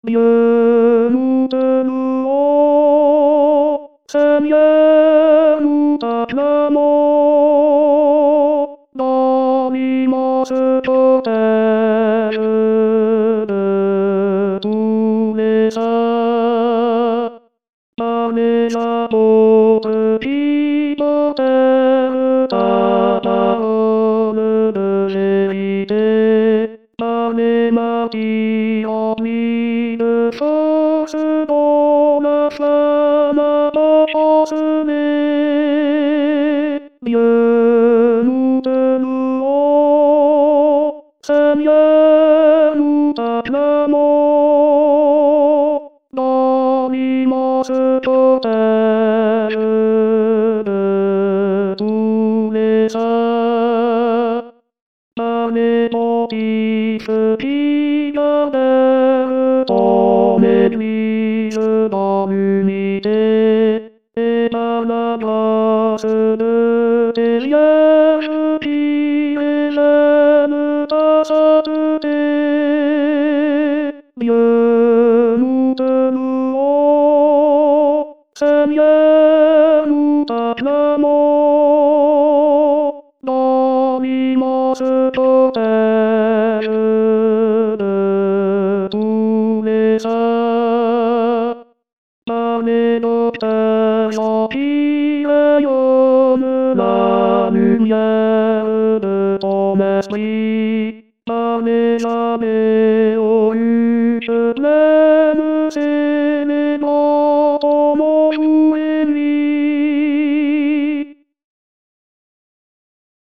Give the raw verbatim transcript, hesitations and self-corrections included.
Dieu, nous te louons, Seigneur, nous t'acclamons, dans l'immense cortège de tous les saints, par les apôtres qui portèrent ta parole de vérité, par les martyrs remplis de force dont la flamme a ensevelé. Dieu, nous te louons, Seigneur, nous t'acclamons, dans l'immense cortège de tous les saints, par les pontifes qui gardèrent ton Église dans l'unité, et par la grâce de tes vierges qui régènent ta sainteté. Dieu, nous te louons, Seigneur, nous t'acclamons, dans l'immense cortège de tous les saints, par les docteurs qui rayonnent la lumière de ton esprit, par les abbés aux huttes pleines célébrant ton nom.